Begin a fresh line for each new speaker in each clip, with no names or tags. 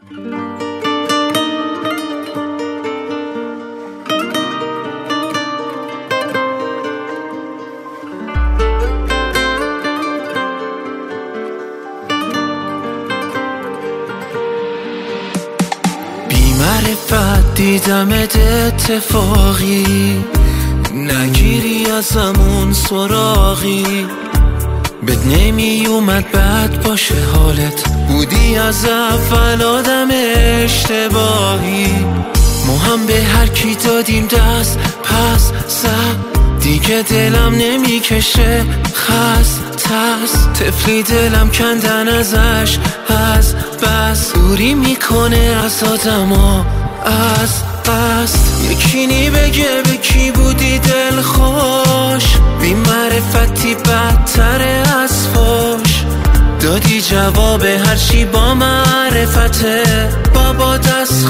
معرفت دیدمت اتفاقی، نگیری ازمون سراغی. بد نمی اومد بد باشه حالت، بودی از اول آدم اشتباهی. ما هم به هر کی دادیم دست پس زد، دیگه دلم نمی کشه خست. طفلی دلم کندن ازش از بس، دوری میکنه از آدما از قصد. یکی بگه به کی بودی دل خوش، بی معرفتی بدتره از فوش. دادی جواب هرچی با معرفته، بابا دست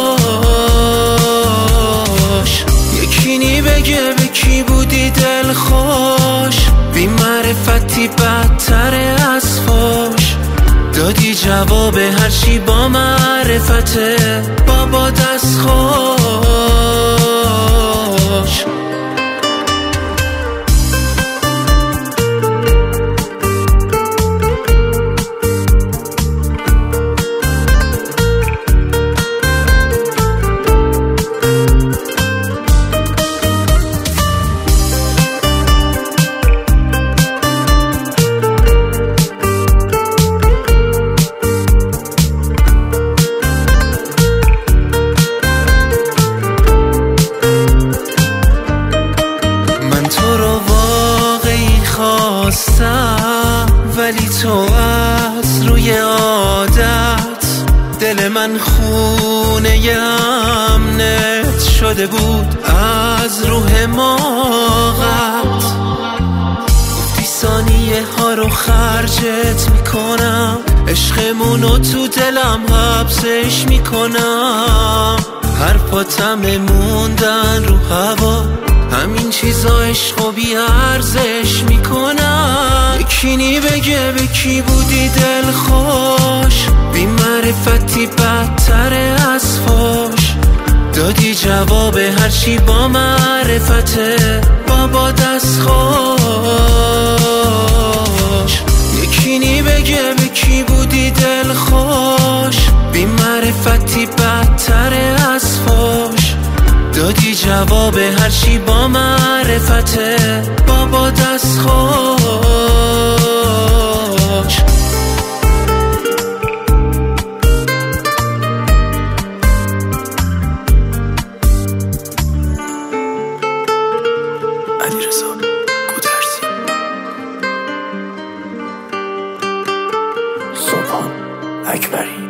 خوش. یکی بگه به کی بودی دل خوش، بی معرفتی بدتره از فوش. دادی جواب هرچی با معرفته، بابا دست خوش. ولی تو از روی عادت، دل من خونه امنت شده بود از روح ماغت. گفتی ثانیه ها رو خرجت میکنم، عشقمونو تو دلم حبسش میکنم. حرفاتم موندن رو هوا، همین چیزا عشقو بی ارزش میکنم. یکی بگه به کی بودی دل خوش، بی معرفتی بدتره از فوش. دادی جواب هرچی با معرفته، بابا دست خوش. یکی بگه به کی بودی دل خوش، بی معرفتی بدتره از فوش. دادی جواب هرچی با معرفته، بابا دست خوش. علیرضا گودرزی. سبحان اکبری.